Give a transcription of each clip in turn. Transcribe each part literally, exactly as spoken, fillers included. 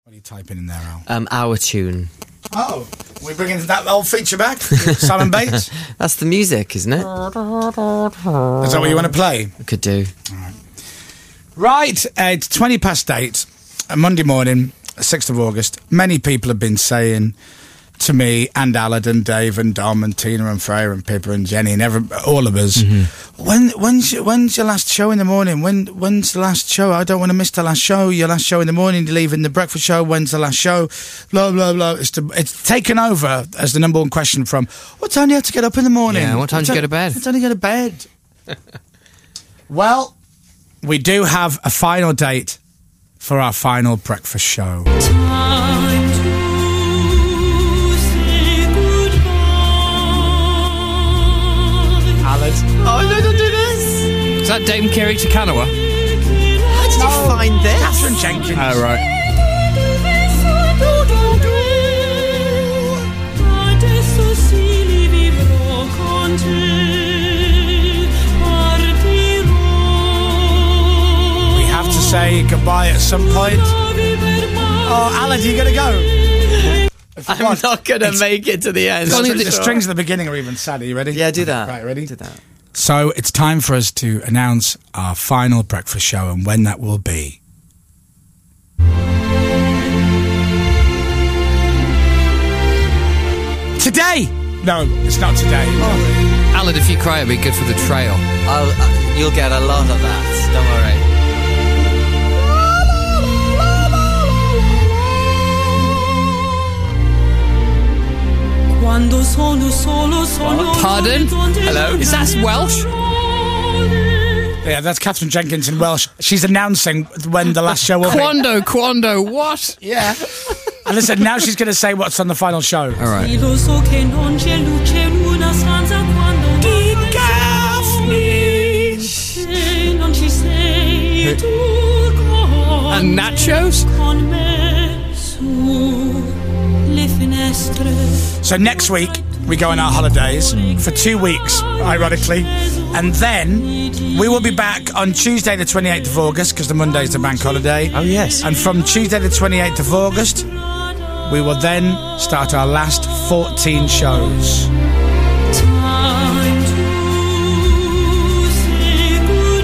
What are you typing in there, Al? Um, our tune. Oh, we're bringing that old feature back? Simon Bates? That's the music, isn't it? Is that what you want to play? I could do. All right. Right, uh, it's twenty past eight, a Monday morning, sixth of August. Many people have been saying to me and Alad and Dave and Dom and Tina and Freya and Pippa and Jenny and every, all of us, mm-hmm. when when's your, when's your last show in the morning? When when's the last show? I don't want to miss the last show. Your last show in the morning, you're leaving the breakfast show. When's the last show? Blah blah blah. It's the, it's taken over as the number one question from what time do you have to get up in the morning? Yeah, what time do you go to bed? What time do you go to bed? Well, we do have a final date for our final breakfast show. Time to say goodbye. Alad. Oh, no, don't do this! Is that Dame Kerry Takanawa? How did you find this? Catherine Jenkins. Oh, right. Adesso si li vivrò con te. Partirò. We have to say goodbye at some point. Oh, Alad, you gonna go? I'm not going to make it to the end. The, str- the strings at the beginning are even sad. Are you ready? Yeah, do that. Right, ready? Do that. So it's time for us to announce our final breakfast show and when that will be. Today! No, it's not today. Oh. Alad, if you cry, it'd be good for the trail. I'll, uh, you'll get a lot of that. Don't worry. Quando sono solo, sono Pardon? Hello? Is that Welsh? Yeah, that's Catherine Jenkins in Welsh. She's announcing when the last show will be. Quando, quando, what? Yeah. And listen, now she's going to say what's on the final show. All right. Lo so che non c'è luce in una stanza quando Di Gaffney. se non ci sei tu con And nachos? con me su le finestre. So next week, we go on our holidays for two weeks, ironically. And then we will be back on Tuesday the twenty-eighth of August, because the Monday is the bank holiday. Oh, yes. And from Tuesday the twenty-eighth of August, we will then start our last fourteen shows. Time to say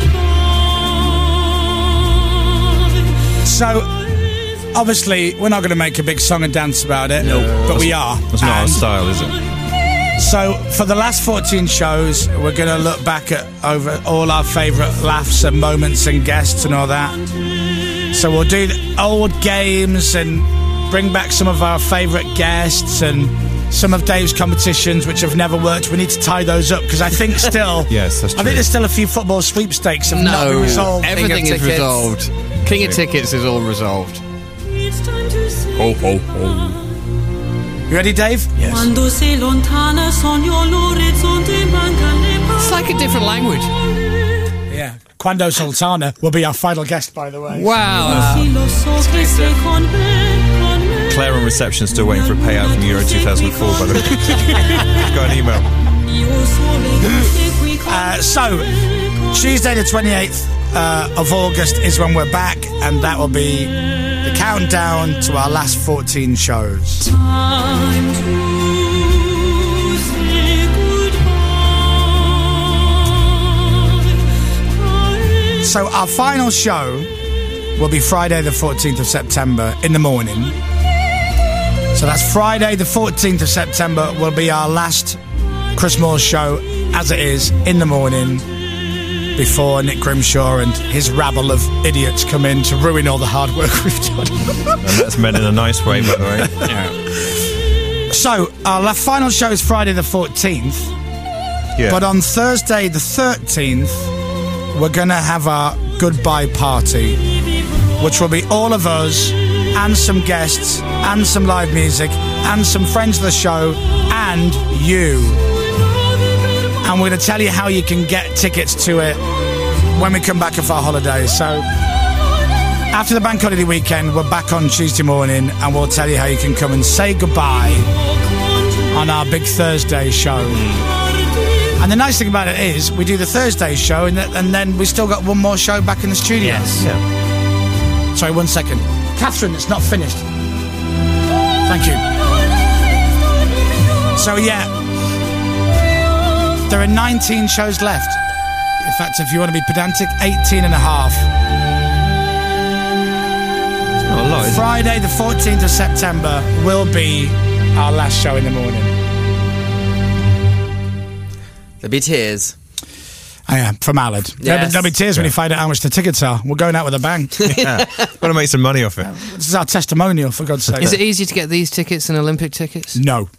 goodbye. So, obviously, we're not going to make a big song and dance about it, No. but we are. That's not our And style, is it? So, for the last fourteen shows, we're going to look back at over all our favourite laughs and moments and guests and all that. So we'll do old games and bring back some of our favourite guests and some of Dave's competitions which have never worked. We need to tie those up because I think still... Yes, that's I true. think there's still a few football sweepstakes have not been No, resolved. everything King is of tickets. resolved. King of Tickets is all resolved. It's time to say Ho, ho, ho. You ready, Dave? Yes. Quando sei lontana sogno l'orizzonte manca le parole. It's like a different language. Yeah. Quando Sultana will be our final guest, by the way. Wow. Sì, lo so che sei con me, con me. Claire on reception still waiting for a payout from Euro two thousand four, by the way. Got an email. Io sole che sei qui con Uh, so, Tuesday the twenty-eighth uh, of August is when we're back, and that will be the countdown to our last fourteen shows. Time to say goodbye. So our final show will be Friday the fourteenth of September in the morning. So that's Friday the fourteenth of September will be our last Chris Moore show as it is in the morning before Nick Grimshaw and his rabble of idiots come in to ruin all the hard work we've done. And that's meant in a nice way, by the way. Yeah. So our la- final show is Friday the fourteenth. Yeah. But on Thursday the thirteenth, we're going to have our goodbye party, which will be all of us and some guests and some live music and some friends of the show and you. And we're going to tell you how you can get tickets to it when we come back off our holidays. So after the bank holiday weekend, we're back on Tuesday morning and we'll tell you how you can come and say goodbye on our big Thursday show. And the nice thing about it is we do the Thursday show and, th- and then we still got one more show back in the studio. Yes. Sorry, one second. Catherine, it's not finished. Thank you. So, yeah, there are nineteen shows left. In fact, if you want to be pedantic, eighteen and a half. Not a lot, is it? Friday, the fourteenth of September, will be our last show in the morning. There'll be tears. I am, from Allard. There'll, be, Yes. there'll be tears when you find out how much the tickets are. We're going out with a bang. Yeah. Want to make some money off it. This is our testimonial, for God's sake. Is it easier to get these tickets than Olympic tickets? No.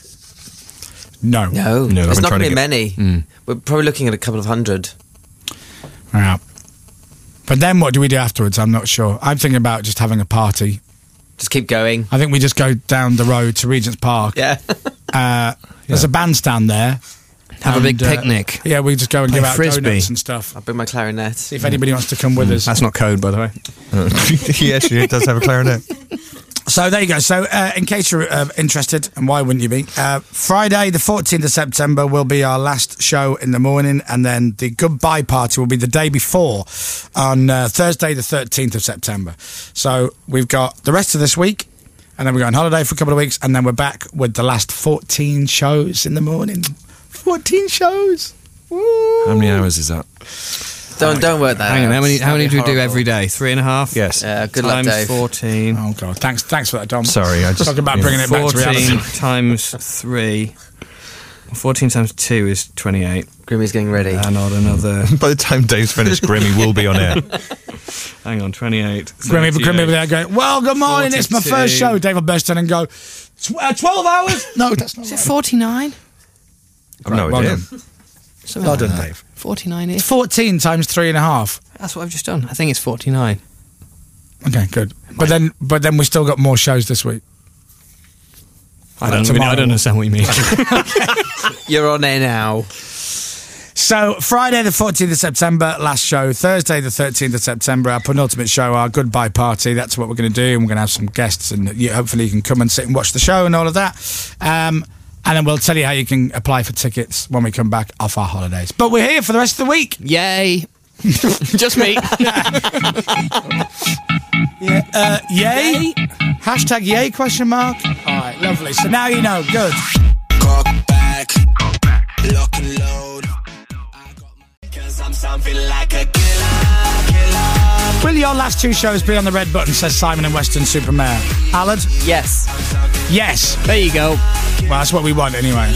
No. No, No, I've there's been not trying going to to be get- many. We're probably looking at a couple of hundred. Yeah. But then what do we do afterwards? I'm not sure. I'm thinking about just having a party. Just keep going. I think we just go down the road to Regent's Park. Yeah. Uh, there's a bandstand there. Have a big And, uh, picnic. Yeah, we just go and Play give out frisbee. donuts and stuff. I'll bring my clarinet. See if anybody wants to come with us. That's not code, by the way. Yeah, she does have a clarinet. So there you go. So uh, in case you're uh, interested, and why wouldn't you be? Uh, Friday, the fourteenth of September, will be our last show in the morning, and then the goodbye party will be the day before, on uh, Thursday, the thirteenth of September. So we've got the rest of this week, and then we go on holiday for a couple of weeks, and then we're back with the last fourteen shows in the morning. fourteen shows. Woo. How many hours is that? Don't don't work that Hang on, out. how many how many That'd do be we do horrible. every day? Three and a half? Yes. Yeah, good luck, Times Dave. fourteen. Oh God! Thanks, thanks for that, Dom. Sorry, I just Talking about yeah. bringing it back to reality. fourteen times three. fourteen times two is twenty-eight. Grimmy's getting ready. And on another. By the time Dave's finished, Grimmy will be on air. Hang on, twenty-eight. Grimmy, Grimmy thirty-eight. over there going, well, good morning, it's my forty-two. first show. Dave will burst in and go, "Tw- uh, twelve hours? No, that's not Is it right. forty-nine? I've no well idea. done. Something Well like done, that. Dave. forty-nine It's is. fourteen times three and a half. That's what I've just done. I think it's forty-nine. Okay, good. But then, but then we still got more shows this week. I don't, tomorrow. I don't understand what you mean. You're on air now. So Friday the fourteenth of September, last show. Thursday the thirteenth of September, our penultimate show, our goodbye party. That's what we're going to do, and we're going to have some guests, and you, hopefully you can come and sit and watch the show and all of that. Um, and then we'll tell you how you can apply for tickets when we come back off our holidays. But we're here for the rest of the week. Yay. Just me. Yeah, uh, yay? Hashtag yay question mark. All right, lovely. So now you know. Good. Cock back, lock and load. Cause I'm something like a killer, killer. Will your last two shows be on the red button, says Simon and Weston Supermare? Allard? Yes. Yes. There you go. Well, that's what we want anyway.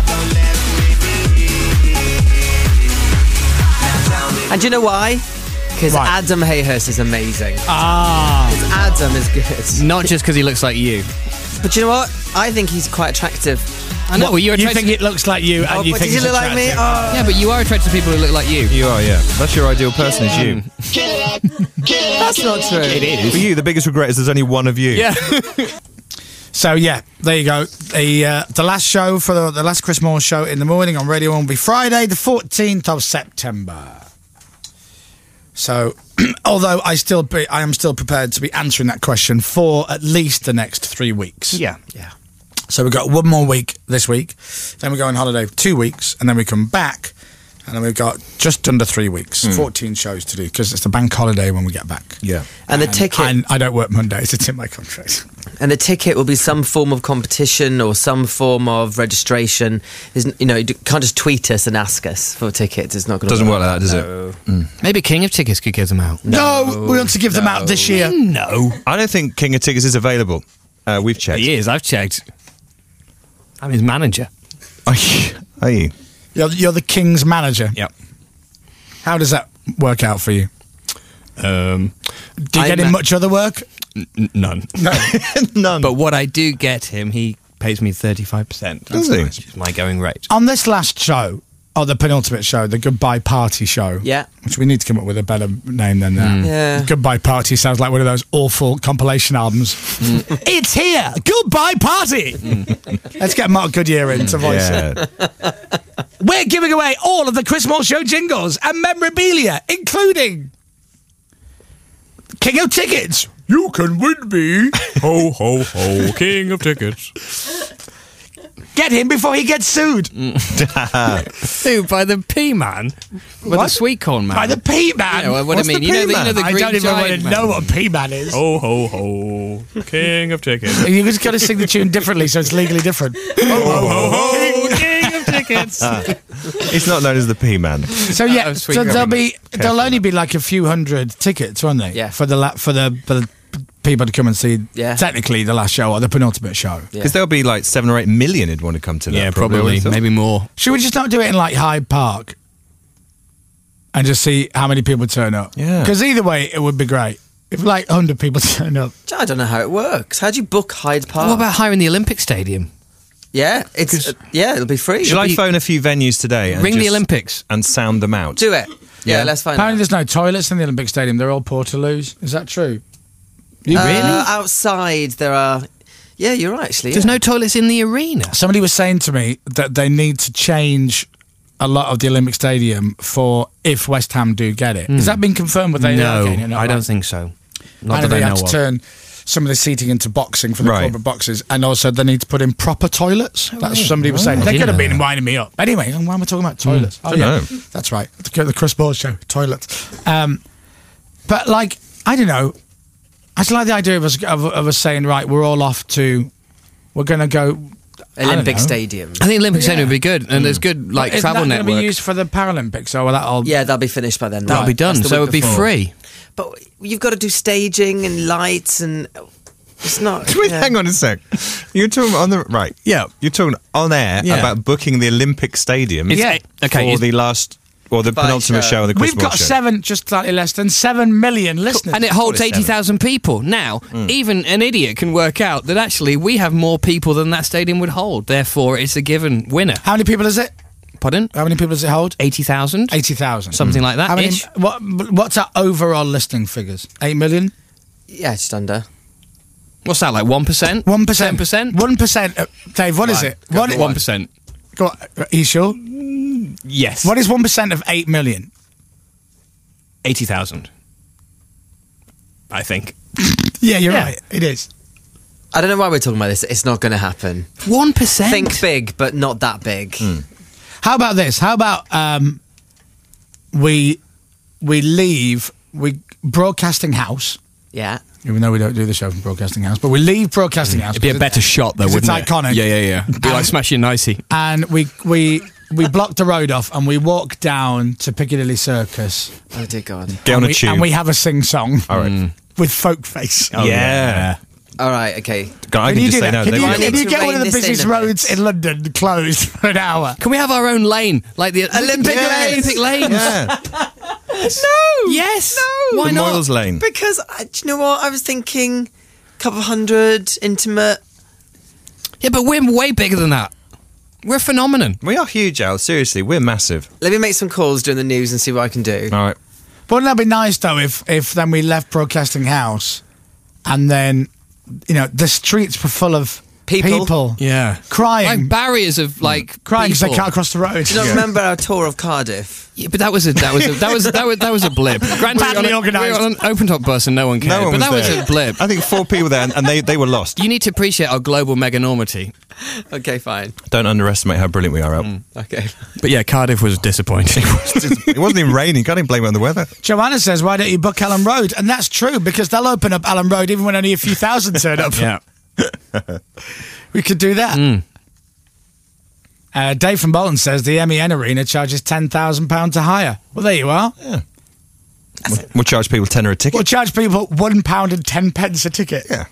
And do you know why? Because Why? Adam Hayhurst is amazing. Ah. Adam is good. Not just because he looks like you. But you know what? I think he's quite attractive. I know, well, you're You attracted think it looks like you, and Oh, you but think does he he's look like me? attractive. Oh. Yeah, but you are attracted to people who look like you. You are, yeah. That's your ideal person, is you. That's not true. It is. For you, the biggest regret is there's only one of you. Yeah. So yeah, there you go. The uh, the last show for the, the last Chris Moore show in the morning on Radio One will be Friday, the fourteenth of September. So, although I still be, I am still prepared to be answering that question for at least the next three weeks. Yeah. Yeah. So we've got one more week this week, then we go on holiday for two weeks, and then we come back, and then we've got just under three weeks, fourteen shows to do, because it's the bank holiday when we get back. Yeah. And the ticket And I don't work Mondays, it's in my contract. and the ticket will be some form of competition or some form of registration. There's, you know, you can't just tweet us and ask us for tickets. It's not going to Doesn't work like that, does it? Maybe King of Tickets could give them out. No, we want to give them out this year. No. I don't think King of Tickets is available. Uh, we've checked. He is. I've checked. I'm his manager. Are you? Are you? You're, you're the King's manager. Yep. How does that work out for you? Um, Do you I get him ma- much other work? n- none. No. None. But what I do get him, he pays me thirty-five percent. Does he? Which is my going rate. On this last show, or the penultimate show, the Goodbye Party show. Yeah. Which we need to come up with a better name than that. Yeah. Goodbye Party sounds like one of those awful compilation albums. It's here! Goodbye Party! Let's get Mark Goodyear in to voice it. Yeah. We're giving away all of the Chris Moore Show jingles and memorabilia, including King of Tickets. You can win me. Ho, ho, ho, King of Tickets. Get him before he gets sued. Who, by the P man? By What? the sweet corn man? By the P man. Yeah, well, what What's do you mean? the You know the- you P-Man? know the I green don't even giant want to man. know what a P man is. Ho, ho, ho. King of tickets. You just got to sing the tune differently, so it's legally different. Ho, ho, ho. King of tickets. He's not known as the P-Man. So yeah, Oh, sweet so there'll girl. be there'll only be like a few hundred tickets, won't they? Yeah. For the la- for the for the people to come and see. Yeah. Technically, the last show or the penultimate show. Yeah. Because there'll be like seven or eight million who'd want to come to that. Yeah, I probably. would've thought. Maybe more. Should we just not do it in like Hyde Park and just see how many people turn up? Yeah. Because either way, it would be great if like one hundred people turn up. I don't know how it works. How do you book Hyde Park? What about hiring the Olympic Stadium? Yeah, it's uh, yeah, it'll be free. Shall I be- phone a few venues today and Ring the just- Olympics. and sound them out? Do it. Yeah, Yeah. let's find Apparently, out. there's no toilets in the Olympic Stadium. They're all portaloos. Is that true? You Uh, really? outside there are. Yeah, you're right. Actually, There's yeah. no toilets in the arena. Somebody was saying to me that they need to change a lot of the Olympic Stadium for if West Ham do get it. Has that been confirmed with A No, okay, you're not I don't right. think so. Not And that they I have know to of. turn some of the seating into boxing for the Right. corporate boxes, and also they need to put in proper toilets. That's what somebody was saying. I They didn't could have know been that. winding me up. Anyway, why am I talking about toilets? oh don't yeah, know. that's right. The, the Chris Ball show, toilets. Um, but like, I don't know. I just like the idea of us of, of us saying, right, we're all off to, we're going to go. I don't Olympic know. Stadium. I think Olympic Stadium Yeah. would be good, and there's good like Is travel that going to network. be used for the Paralympics, or will that all? Yeah, that'll be finished by then. That'll right? be done, That's the so it week would be before. free. But you've got to do staging and lights, and it's not. Wait, yeah. hang on a sec. You're talking on the right. Yeah. You're talking on air Yeah. about booking the Olympic Stadium. Yeah. Okay, For is- the last or the By penultimate show. show of the Chris We've Ball got show. seven, just slightly less than seven million listeners. And it holds Call it eighty thousand people. Now, Mm. even an idiot can work out that actually we have more people than that stadium would hold. Therefore, it's a given winner. How many people is it? Pardon? How many people does it hold? eighty thousand? Eighty thousand. Something like that. How many? ish. What? What's our overall listing figures? Eight million. Yeah, just under. What's that, like one percent? One percent. ten percent? One percent. Dave, what is it? What? one percent. Go on, are you sure? Yes. What is one percent of eight million? eighty thousand. I think. Yeah, you're Yeah. right. It is. I don't know why we're talking about this. It's not going to happen. one percent? Think big, but not that big. How about this? How about um, we we leave we Broadcasting House, Yeah. even though we don't do the show from Broadcasting House, but we leave Broadcasting House. It'd be a because better it- shot, though, 'cause wouldn't it's it? iconic. Yeah, yeah, yeah. It'd be like And- smashing nicey. And we we we block the road off and we walk down to Piccadilly Circus. Oh dear God. Get on and a we, tube. and we have a sing song All right. with folk face. Oh, yeah. All right. Okay. God, I can, you just do say that? no. Can They you, won't- I can need you to get one of rein the this busiest in a roads bit. in London closed for an hour? Can we have our own lane? Like the Olympic Yes. Olympic lanes? Yeah. No. Yes. No. Why the not? Moyles Lane. Because I, do you know what? I was thinking, a couple hundred, intimate. Yeah, but we're way bigger than that. We're a phenomenon. We are huge, Al. Seriously, we're massive. Let me make some calls during the news and see what I can do. All right. Wouldn't that be nice though if if then we left Broadcasting House and then you know the streets were full of People? people Yeah. crying, Like barriers of like crying because they people. can't cross the road. Do you not remember our tour of Cardiff? Yeah, but that was a that was a, that was that was that was a blip. Granted, Badly we were on a- organised. we were on an open top bus and no one cared. No one but was that there. was a blip. I think four people there, and, and they, they were lost. You need to appreciate our global meganormity. Okay, fine. Don't underestimate how brilliant we are, Al. Okay. But yeah, Cardiff was disappointing. It wasn't even raining. Can't even blame it on the weather. Joanna says, "Why don't you book Allen Road?" And that's true because they'll open up Allen Road even when only a few thousand turn up. yeah. We could do that. Mm. Uh, Dave from Bolton says the M E N Arena charges ten thousand pounds to hire. Well, there you are. We'll, we'll charge people tenner a ticket. We'll charge people one pound and ten pence a ticket. Yeah.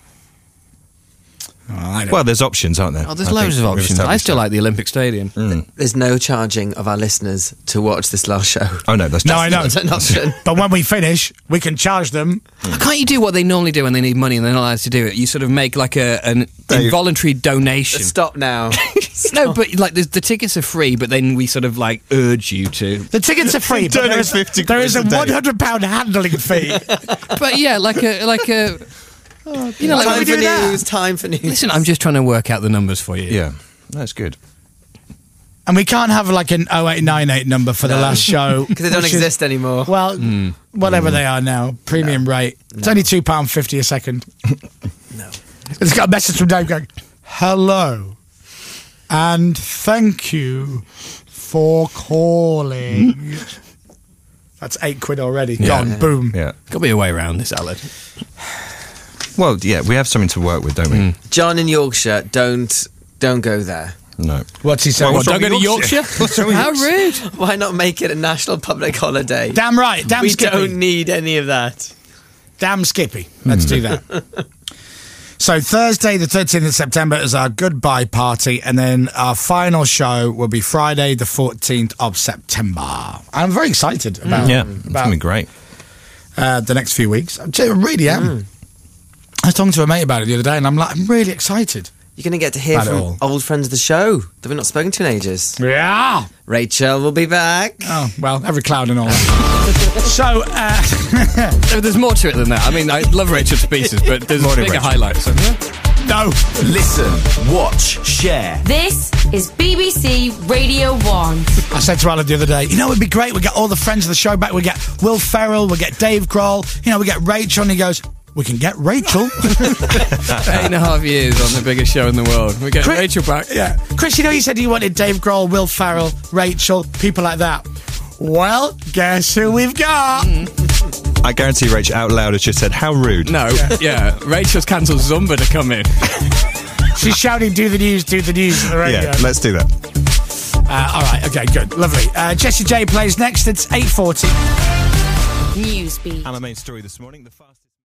Oh, I don't Well, there's options, aren't there? Oh, there's I loads think of we've options. I established still that. like the Olympic Stadium. There's no charging of our listeners to watch this last show. Oh no, that's No, just, I know. That's an option. But when we finish, we can charge them. Can't you do what they normally do when they need money and they're not allowed to do it? You sort of make like a an Dave. involuntary donation. Stop now. No, but like the, the tickets are free, but then we sort of like urge you to. The tickets are free, but Donate there is, fifty there is a quid a day. one hundred pound handling fee. But yeah, like a like a. You know, like Time we for do that? news. Time for news. listen, I'm just trying to work out the numbers for you. Yeah, that's good. And we can't have like an oh eight nine eight number for the No. last show. Because they don't which is- exist anymore. Well, whatever they are now, premium rate. It's only two pounds fifty a second. No. It's got a message from Dave going, hello. And thank you for calling. That's eight quid already. Yeah. Gone. Yeah. Boom. Yeah. Got to be a way around this, Alan. Well, yeah, we have something to work with, don't we? Mm. John in Yorkshire, don't don't go there. No. What's he saying? Well, What, don't go to Yorkshire? How rude. Why not make it a national public holiday? Damn right. Damn we Skippy. don't need any of that. Damn Skippy. Let's do that. So Thursday, the thirteenth of September, is our goodbye party, and then our final show will be Friday, the fourteenth of September. I'm very excited about, Yeah, it's about going to be great. uh, the next few weeks. I really am. I was talking to a mate about it the other day, and I'm like, I'm really excited. You're going to get to hear About it from all. old friends of the show that we've not spoken to in ages. Yeah. Rachel will be back. Oh, well, every cloud and all that. So, uh, No, there's more to it than that. I mean, I love Rachel to pieces, but there's More to bigger Rachel. highlights. Isn't there? no. Listen, watch, share. This is B B C Radio one. I said to Alan the other day, you know, it'd be great. We get all the friends of the show back. We get Will Ferrell, we get Dave Grohl, you know, we get Rachel, and he goes, we can get Rachel. Eight and a half years on the biggest show in the world. We're getting Chris- Rachel back. Yeah. Chris, you know, you said you wanted Dave Grohl, Will Ferrell, Rachel, people like that. Well, guess who we've got? I guarantee Rach out loud has just said, how rude. No, yeah. Rachel's cancelled Zumba to come in. She's shouting, do the news, do the news on the radio. Yeah, let's do that. Uh, all right, okay, good, lovely. Uh, Jessie J plays next. It's eight forty. Newsbeat. And our main story this morning, the fastest...